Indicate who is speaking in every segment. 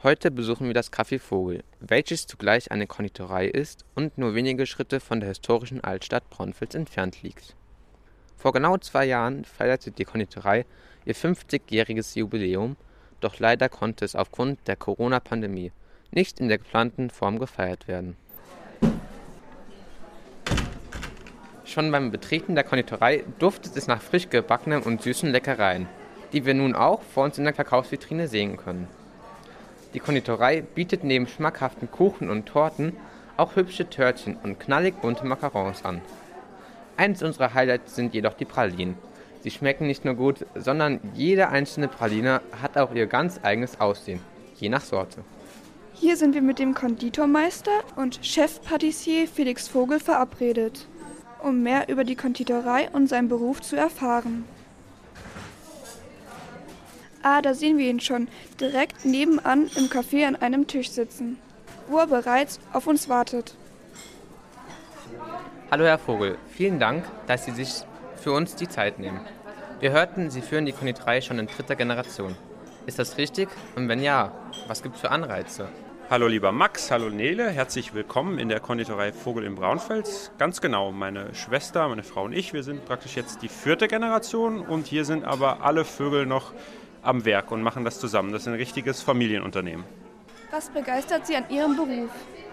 Speaker 1: Heute besuchen wir das Café Vogel, welches zugleich eine Konditorei ist und nur wenige Schritte von der historischen Altstadt Braunfels entfernt liegt. Vor genau 2 Jahren feierte die Konditorei ihr 50-jähriges Jubiläum, doch leider konnte es aufgrund der Corona-Pandemie nicht in der geplanten Form gefeiert werden. Schon beim Betreten der Konditorei duftet es nach frisch gebackenen und süßen Leckereien, die wir nun auch vor uns in der Verkaufsvitrine sehen können. Die Konditorei bietet neben schmackhaften Kuchen und Torten auch hübsche Törtchen und knallig bunte Macarons an. Eines unserer Highlights sind jedoch die Pralinen. Sie schmecken nicht nur gut, sondern jede einzelne Praline hat auch ihr ganz eigenes Aussehen, je nach Sorte.
Speaker 2: Hier sind wir mit dem Konditormeister und Chefpatissier Felix Vogel verabredet, um mehr über die Konditorei und seinen Beruf zu erfahren. Ah, da sehen wir ihn schon, direkt nebenan im Café an einem Tisch sitzen, wo er bereits auf uns wartet.
Speaker 1: Hallo Herr Vogel, vielen Dank, dass Sie sich für uns die Zeit nehmen. Wir hörten, Sie führen die Konditorei schon in 3. Generation. Ist das richtig? Und wenn ja, was gibt es für Anreize?
Speaker 3: Hallo lieber Max, hallo Nele, herzlich willkommen in der Konditorei Vogel in Braunfels. Ganz genau, meine Schwester, meine Frau und ich, wir sind praktisch jetzt die 4. Generation und hier sind aber alle Vögel noch am Werk und machen das zusammen. Das ist ein richtiges Familienunternehmen.
Speaker 2: Was begeistert Sie an Ihrem Beruf?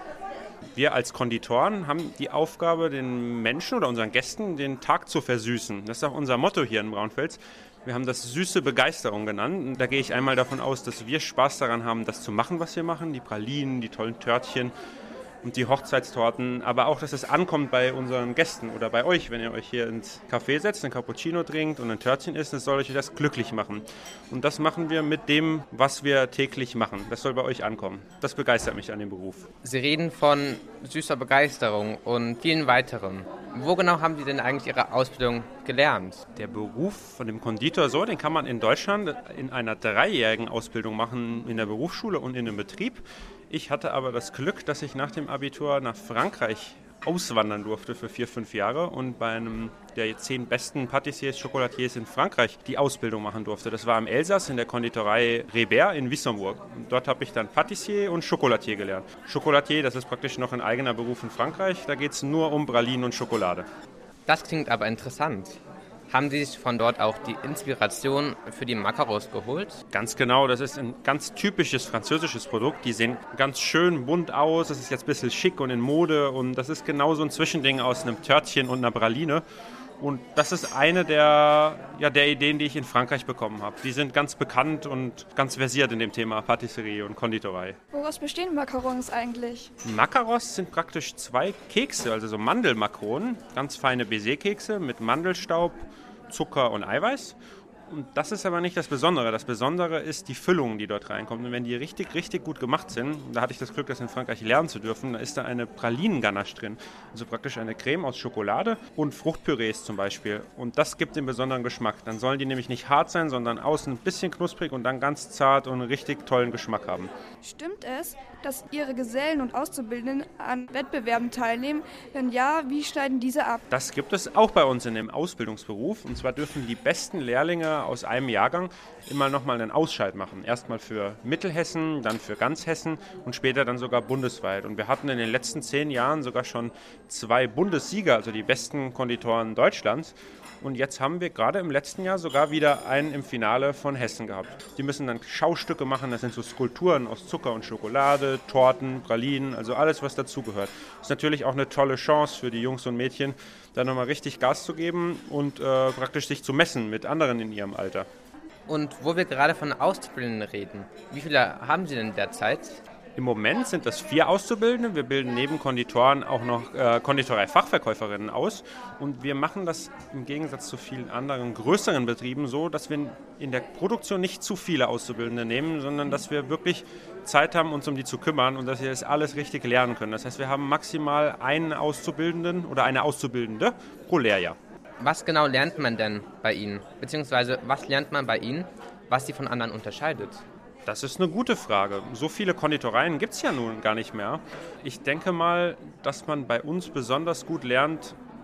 Speaker 3: Wir als Konditoren haben die Aufgabe, den Menschen oder unseren Gästen den Tag zu versüßen. Das ist auch unser Motto hier in Braunfels. Wir haben das süße Begeisterung genannt. Und da gehe ich einmal davon aus, dass wir Spaß daran haben, das zu machen, was wir machen. Die Pralinen, die tollen Törtchen und die Hochzeitstorten. Aber auch, dass es ankommt bei unseren Gästen oder bei euch, wenn ihr euch hier ins Café setzt, einen Cappuccino trinkt und ein Törtchen isst. Das soll euch das glücklich machen. Und das machen wir mit dem, was wir täglich machen. Das soll bei euch ankommen. Das begeistert mich an dem Beruf.
Speaker 1: Sie reden von süßer Begeisterung und vielen weiteren. Wo genau haben Sie denn eigentlich Ihre Ausbildung gelernt?
Speaker 3: Der Beruf von dem Konditor, den kann man in Deutschland in einer 3-jährigen Ausbildung machen, in der Berufsschule und in einem Betrieb. Ich hatte aber das Glück, dass ich nach dem Abitur nach Frankreich auswandern durfte für 4-5 Jahre und bei einem der 10 besten Patissiers, Chocolatiers in Frankreich die Ausbildung machen durfte. Das war im Elsass in der Konditorei Rebert in Wissembourg. Und dort habe ich dann Patissier und Chocolatier gelernt. Chocolatier, das ist praktisch noch ein eigener Beruf in Frankreich. Da geht es nur um Pralinen und Schokolade.
Speaker 1: Das klingt aber interessant. Haben Sie sich von dort auch die Inspiration für die Macarons geholt?
Speaker 3: Ganz genau, das ist ein ganz typisches französisches Produkt. Die sehen ganz schön bunt aus, das ist jetzt ein bisschen schick und in Mode und das ist genau so ein Zwischending aus einem Törtchen und einer Praline. Und das ist eine der Ideen, die ich in Frankreich bekommen habe. Die sind ganz bekannt und ganz versiert in dem Thema Patisserie und Konditorei.
Speaker 2: Woraus bestehen Macarons eigentlich?
Speaker 3: Macarons sind praktisch 2 Kekse, also so Mandelmakronen, ganz feine Baiser-Kekse mit Mandelstaub, Zucker und Eiweiß. Und das ist aber nicht das Besondere. Das Besondere ist die Füllung, die dort reinkommt. Und wenn die richtig, richtig gut gemacht sind, da hatte ich das Glück, das in Frankreich lernen zu dürfen, da ist da eine Pralinenganache drin. Also praktisch eine Creme aus Schokolade und Fruchtpürees zum Beispiel. Und das gibt den besonderen Geschmack. Dann sollen die nämlich nicht hart sein, sondern außen ein bisschen knusprig und dann ganz zart und einen richtig tollen Geschmack haben.
Speaker 2: Stimmt es, dass Ihre Gesellen und Auszubildenden an Wettbewerben teilnehmen? Wenn ja, wie schneiden diese ab?
Speaker 3: Das gibt es auch bei uns in dem Ausbildungsberuf. Und zwar dürfen die besten Lehrlinge aus einem Jahrgang immer nochmal einen Ausscheid machen. Erstmal für Mittelhessen, dann für ganz Hessen und später dann sogar bundesweit. Und wir hatten in den letzten 10 Jahren sogar schon 2 Bundessieger, also die besten Konditoren Deutschlands. Und jetzt haben wir gerade im letzten Jahr sogar wieder einen im Finale von Hessen gehabt. Die müssen dann Schaustücke machen, das sind so Skulpturen aus Zucker und Schokolade, Torten, Pralinen, also alles, was dazugehört. Das ist natürlich auch eine tolle Chance für die Jungs und Mädchen, da nochmal richtig Gas zu geben und praktisch sich zu messen mit anderen in ihrem Alter.
Speaker 1: Und wo wir gerade von Auszubildenden reden, wie viele haben Sie denn derzeit?
Speaker 3: Im Moment sind das 4 Auszubildende. Wir bilden neben Konditoren auch noch Konditorei-Fachverkäuferinnen aus. Und wir machen das im Gegensatz zu vielen anderen größeren Betrieben so, dass wir in der Produktion nicht zu viele Auszubildende nehmen, sondern dass wir wirklich Zeit haben, uns um die zu kümmern und dass wir das alles richtig lernen können. Das heißt, wir haben maximal einen Auszubildenden oder eine Auszubildende pro Lehrjahr.
Speaker 1: Was genau lernt man denn bei Ihnen? Beziehungsweise was lernt man bei Ihnen, was Sie von anderen unterscheidet?
Speaker 3: Das ist eine gute Frage. So viele Konditoreien gibt es ja nun gar nicht mehr. Ich denke mal, dass man bei uns besonders gut lernt,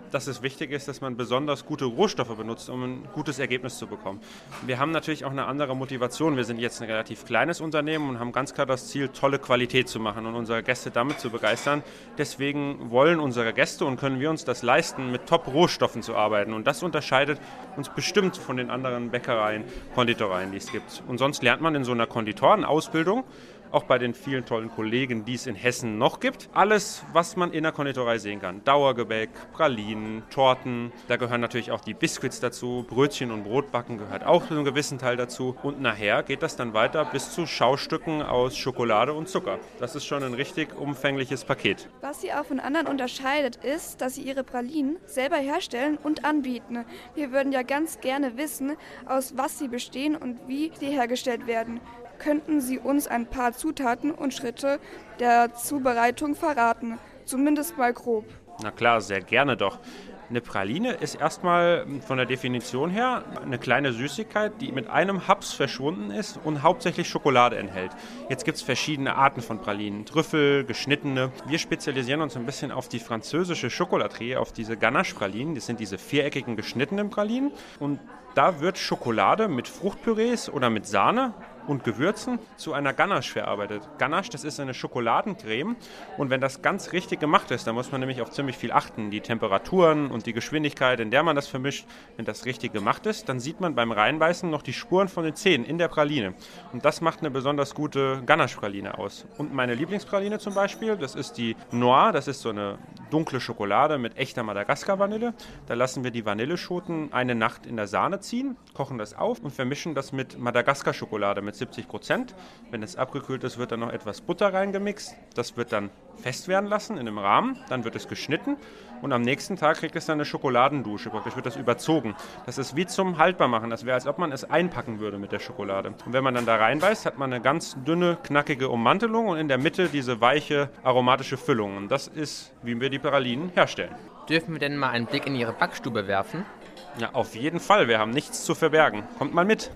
Speaker 3: dass es wichtig ist, dass man besonders gute Rohstoffe benutzt, um ein gutes Ergebnis zu bekommen. Wir haben natürlich auch eine andere Motivation. Wir sind jetzt ein relativ kleines Unternehmen und haben ganz klar das Ziel, tolle Qualität zu machen und unsere Gäste damit zu begeistern. Deswegen wollen unsere Gäste und können wir uns das leisten, mit Top-Rohstoffen zu arbeiten. Und das unterscheidet uns bestimmt von den anderen Bäckereien, Konditoreien, die es gibt. Und sonst lernt man in so einer Konditorenausbildung, auch bei den vielen tollen Kollegen, die es in Hessen noch gibt. Alles, was man in der Konditorei sehen kann. Dauergebäck, Pralinen, Torten. Da gehören natürlich auch die Biscuits dazu. Brötchen und Brotbacken gehört auch zu einem gewissen Teil dazu. Und nachher geht das dann weiter bis zu Schaustücken aus Schokolade und Zucker. Das ist schon ein richtig umfängliches Paket.
Speaker 2: Was sie auch von anderen unterscheidet, ist, dass sie ihre Pralinen selber herstellen und anbieten. Wir würden ja ganz gerne wissen, aus was sie bestehen und wie sie hergestellt werden. Könnten Sie uns ein paar Zutaten und Schritte der Zubereitung verraten? Zumindest mal grob.
Speaker 3: Na klar, sehr gerne doch. Eine Praline ist erstmal von der Definition her eine kleine Süßigkeit, die mit einem Haps verschwunden ist und hauptsächlich Schokolade enthält. Jetzt gibt es verschiedene Arten von Pralinen, Trüffel, geschnittene. Wir spezialisieren uns ein bisschen auf die französische Chocolaterie, auf diese Ganache-Pralinen. Das sind diese viereckigen geschnittenen Pralinen. Und da wird Schokolade mit Fruchtpürees oder mit Sahne und Gewürzen zu einer Ganache verarbeitet. Ganache, das ist eine Schokoladencreme und wenn das ganz richtig gemacht ist, dann muss man nämlich auf ziemlich viel achten. Die Temperaturen und die Geschwindigkeit, in der man das vermischt, wenn das richtig gemacht ist, dann sieht man beim Reinbeißen noch die Spuren von den Zähnen in der Praline. Und das macht eine besonders gute Ganache-Praline aus. Und meine Lieblingspraline zum Beispiel, das ist die Noir, das ist so eine dunkle Schokolade mit echter Madagaskar-Vanille. Da lassen wir die Vanilleschoten eine Nacht in der Sahne ziehen, kochen das auf und vermischen das mit Madagaskar-Schokolade mit 70%. Wenn es abgekühlt ist, wird dann noch etwas Butter reingemixt. Das wird dann fest werden lassen in einem Rahmen. Dann wird es geschnitten und am nächsten Tag kriegt es dann eine Schokoladendusche. Praktisch wird das überzogen. Das ist wie zum Haltbarmachen. Das wäre, als ob man es einpacken würde mit der Schokolade. Und wenn man dann da reinbeißt, hat man eine ganz dünne, knackige Ummantelung und in der Mitte diese weiche, aromatische Füllung. Und das ist, wie wir die Pralinen herstellen.
Speaker 1: Dürfen wir denn mal einen Blick in Ihre Backstube werfen?
Speaker 3: Ja, auf jeden Fall. Wir haben nichts zu verbergen. Kommt mal mit.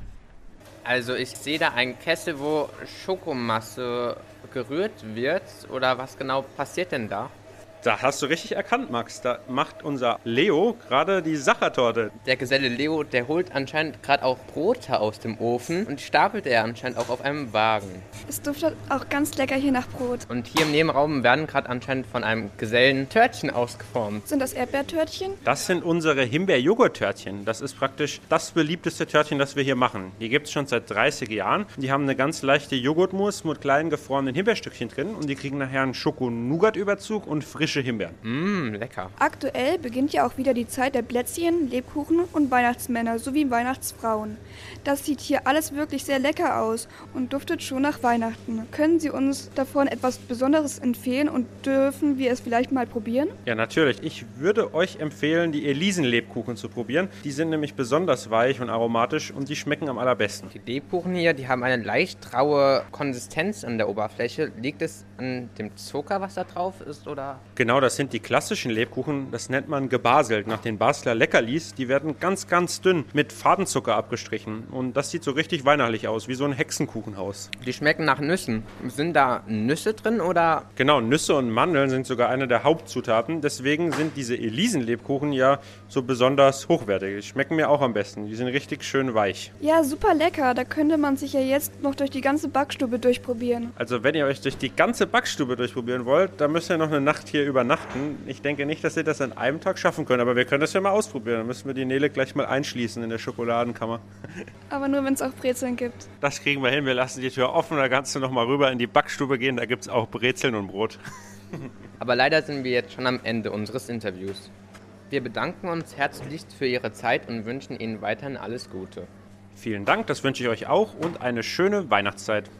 Speaker 1: Also ich sehe da einen Kessel, wo Schokomasse gerührt wird. Oder was genau passiert denn da?
Speaker 3: Da hast du richtig erkannt, Max. Da macht unser Leo gerade die Sachertorte.
Speaker 1: Der Geselle Leo, der holt anscheinend gerade auch Brote aus dem Ofen und die stapelt er anscheinend auch auf einem Wagen.
Speaker 2: Es duftet auch ganz lecker hier nach Brot.
Speaker 1: Und hier im Nebenraum werden gerade anscheinend von einem Gesellen Törtchen ausgeformt.
Speaker 2: Sind das Erdbeertörtchen?
Speaker 3: Das sind unsere Himbeer-Joghurt-Törtchen. Das ist praktisch das beliebteste Törtchen, das wir hier machen. Die gibt es schon seit 30 Jahren. Die haben eine ganz leichte Joghurtmousse mit kleinen gefrorenen Himbeerstückchen drin und die kriegen nachher einen Schoko-Nougat-Überzug und frische Himbeeren.
Speaker 1: Lecker.
Speaker 2: Aktuell beginnt ja auch wieder die Zeit der Plätzchen, Lebkuchen und Weihnachtsmänner sowie Weihnachtsfrauen. Das sieht hier alles wirklich sehr lecker aus und duftet schon nach Weihnachten. Können Sie uns davon etwas Besonderes empfehlen und dürfen wir es vielleicht mal probieren?
Speaker 3: Ja, natürlich. Ich würde euch empfehlen, die Elisen-Lebkuchen zu probieren. Die sind nämlich besonders weich und aromatisch und die schmecken am allerbesten.
Speaker 1: Die Lebkuchen hier, die haben eine leicht raue Konsistenz an der Oberfläche. Liegt es an dem Zucker, was da drauf ist, oder?
Speaker 3: Genau, das sind die klassischen Lebkuchen. Das nennt man gebaselt nach den Basler Leckerlis. Die werden ganz, ganz dünn mit Fadenzucker abgestrichen. Und das sieht so richtig weihnachtlich aus, wie so ein Hexenkuchenhaus.
Speaker 1: Die schmecken nach Nüssen. Sind da Nüsse drin, oder?
Speaker 3: Genau, Nüsse und Mandeln sind sogar eine der Hauptzutaten. Deswegen sind diese Elisen-Lebkuchen ja so besonders hochwertig. Die schmecken mir auch am besten. Die sind richtig schön weich.
Speaker 2: Ja, super lecker. Da könnte man sich ja jetzt noch durch die ganze Backstube durchprobieren.
Speaker 3: Also wenn ihr euch durch die ganze Backstube durchprobieren wollt, dann müsst ihr noch eine Nacht hier übernachten. Ich denke nicht, dass ihr das an einem Tag schaffen könnt, aber wir können das ja mal ausprobieren. Dann müssen wir die Nele gleich mal einschließen in der Schokoladenkammer.
Speaker 2: Aber nur, wenn es auch Brezeln gibt.
Speaker 3: Das kriegen wir hin. Wir lassen die Tür offen, da kannst du noch mal rüber in die Backstube gehen. Da gibt es auch Brezeln und Brot.
Speaker 1: Aber leider sind wir jetzt schon am Ende unseres Interviews. Wir bedanken uns herzlichst für Ihre Zeit und wünschen Ihnen weiterhin alles Gute.
Speaker 3: Vielen Dank, das wünsche ich euch auch und eine schöne Weihnachtszeit.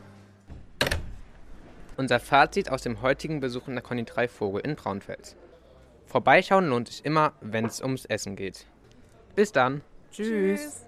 Speaker 1: Unser Fazit aus dem heutigen Besuch in der Konditorei Vogel in Braunfels. Vorbeischauen lohnt sich immer, wenn es ums Essen geht. Bis dann. Tschüss.